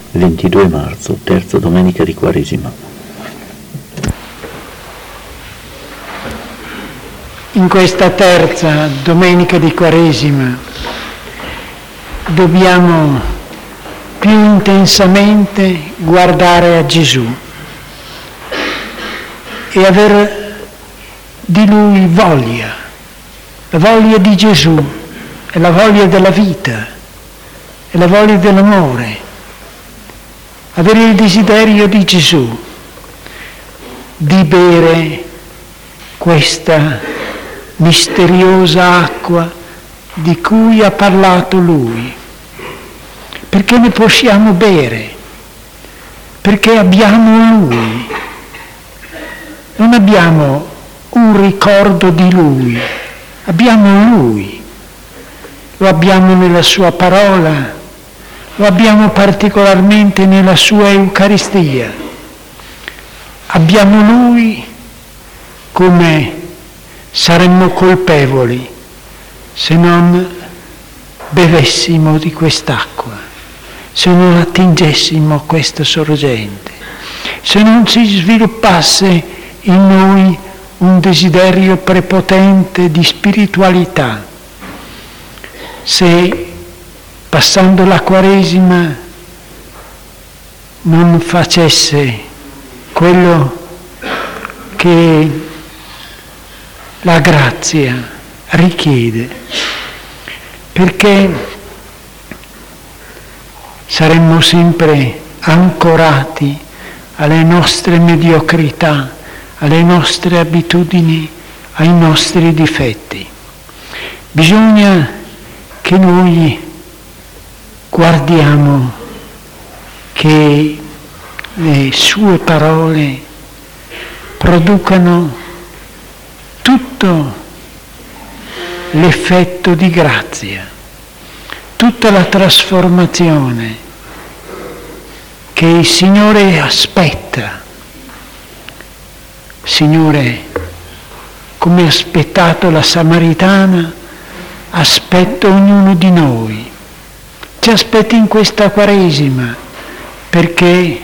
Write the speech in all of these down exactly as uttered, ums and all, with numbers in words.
ventidue marzo, terza domenica di Quaresima. In questa terza domenica di Quaresima dobbiamo più intensamente guardare a Gesù e aver di Lui voglia. La voglia di Gesù è la voglia della vita, è la voglia dell'amore. Avere il desiderio di Gesù di bere questa misteriosa acqua di cui ha parlato Lui. Perché ne possiamo bere? Perché abbiamo Lui. Non abbiamo un ricordo di Lui, abbiamo Lui. Lo abbiamo nella Sua parola, lo abbiamo particolarmente nella Sua Eucaristia. Abbiamo Lui come saremmo colpevoli se non bevessimo di quest'acqua, se non attingessimo questa sorgente, se non si sviluppasse in noi un desiderio prepotente di spiritualità, se passando la Quaresima non facesse quello che la grazia richiede, perché saremmo sempre ancorati alle nostre mediocrità, alle nostre abitudini, ai nostri difetti. Bisogna che noi guardiamo che le sue parole producano tutto l'effetto di grazia, tutta la trasformazione che il Signore aspetta. Signore, come ha aspettato la Samaritana, aspetta ognuno di noi. Ci aspetti in questa Quaresima perché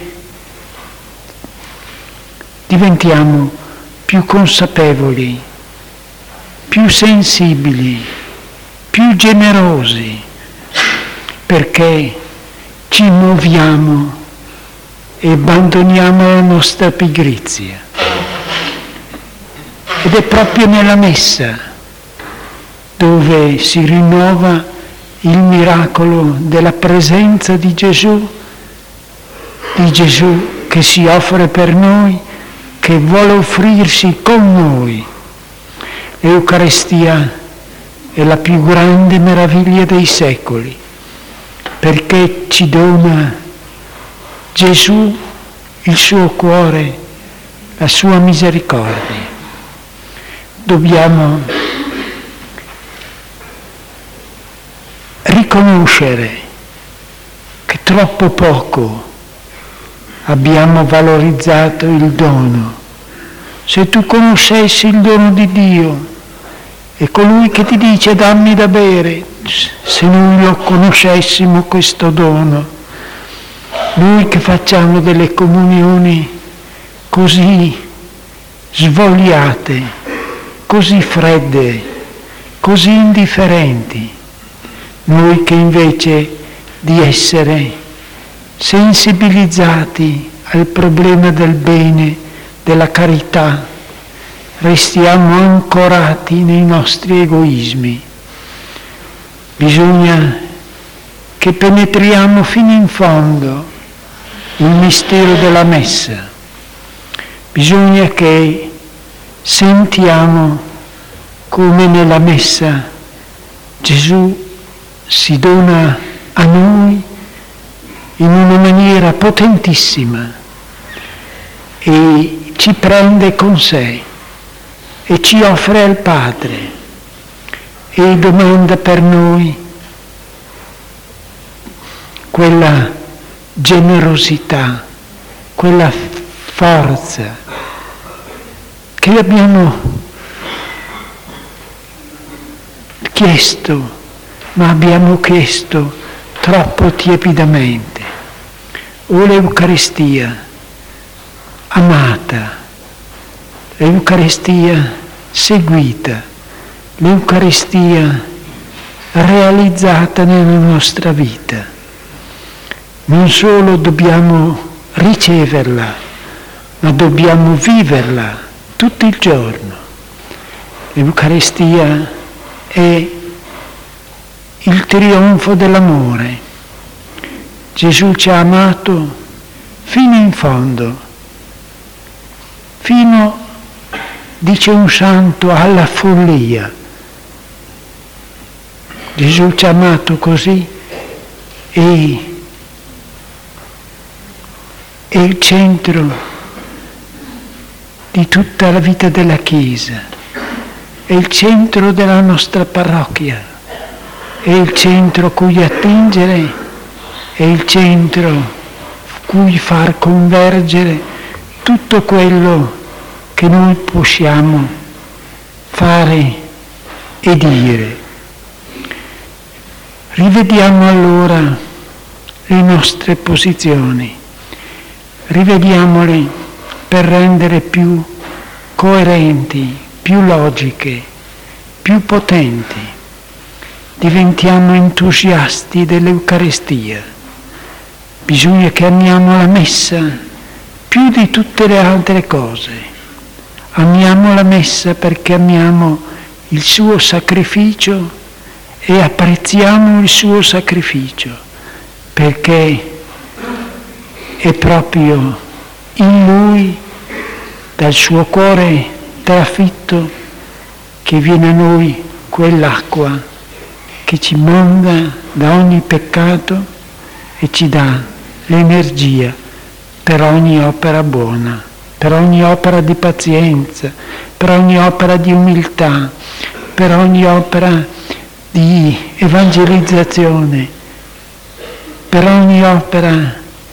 diventiamo più consapevoli, più sensibili, più generosi, perché ci muoviamo e abbandoniamo la nostra pigrizia. Ed è proprio nella Messa dove si rinnova il miracolo della presenza di Gesù, di Gesù che si offre per noi, che vuole offrirsi con noi. L'Eucaristia è la più grande meraviglia dei secoli, perché ci dona Gesù, il suo cuore, la sua misericordia. Dobbiamo riconoscere che troppo poco abbiamo valorizzato il dono. Se tu conoscessi il dono di Dio e colui che ti dice dammi da bere, se noi lo conoscessimo questo dono, noi che facciamo delle comunioni così svogliate, così fredde, così indifferenti, noi che invece di essere sensibilizzati al problema del bene, della carità, restiamo ancorati nei nostri egoismi. Bisogna che penetriamo fino in fondo il mistero della Messa. Bisogna che sentiamo come nella Messa Gesù si dona a noi in una maniera potentissima e ci prende con sé e ci offre al Padre e domanda per noi quella generosità, quella forza che abbiamo chiesto, ma abbiamo chiesto troppo tiepidamente. o l'Eucaristia amata, l'Eucaristia seguita, l'Eucaristia realizzata nella nostra vita. Non solo dobbiamo riceverla, ma dobbiamo viverla tutto il giorno. L'Eucaristia è il trionfo dell'amore. Gesù ci ha amato fino in fondo, fino, dice un santo, alla follia. Gesù ci ha amato così e è il centro di tutta la vita della Chiesa, è il centro della nostra parrocchia, è il centro cui attingere, è il centro cui far convergere tutto quello che noi possiamo fare e dire. Rivediamo allora le nostre posizioni, rivediamole per rendere più coerenti, più logiche, più potenti. Diventiamo entusiasti dell'Eucaristia. Bisogna che amiamo la Messa più di tutte le altre cose. Amiamo la Messa perché amiamo il suo sacrificio e apprezziamo il suo sacrificio, perché è proprio in Lui, dal suo cuore trafitto, che viene a noi quell'acqua che ci monda da ogni peccato e ci dà l'energia per ogni opera buona, per ogni opera di pazienza, per ogni opera di umiltà, per ogni opera di evangelizzazione, per ogni opera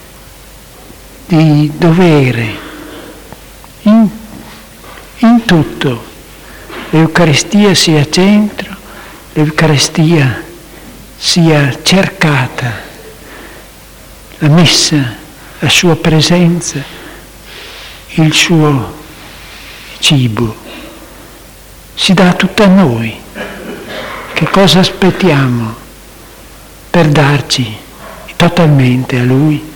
di dovere. In, in tutto l'Eucaristia sia centro, l'Eucaristia sia cercata, la Messa, la sua presenza, il suo cibo. Si dà tutto a noi. Che cosa aspettiamo per darci totalmente a Lui?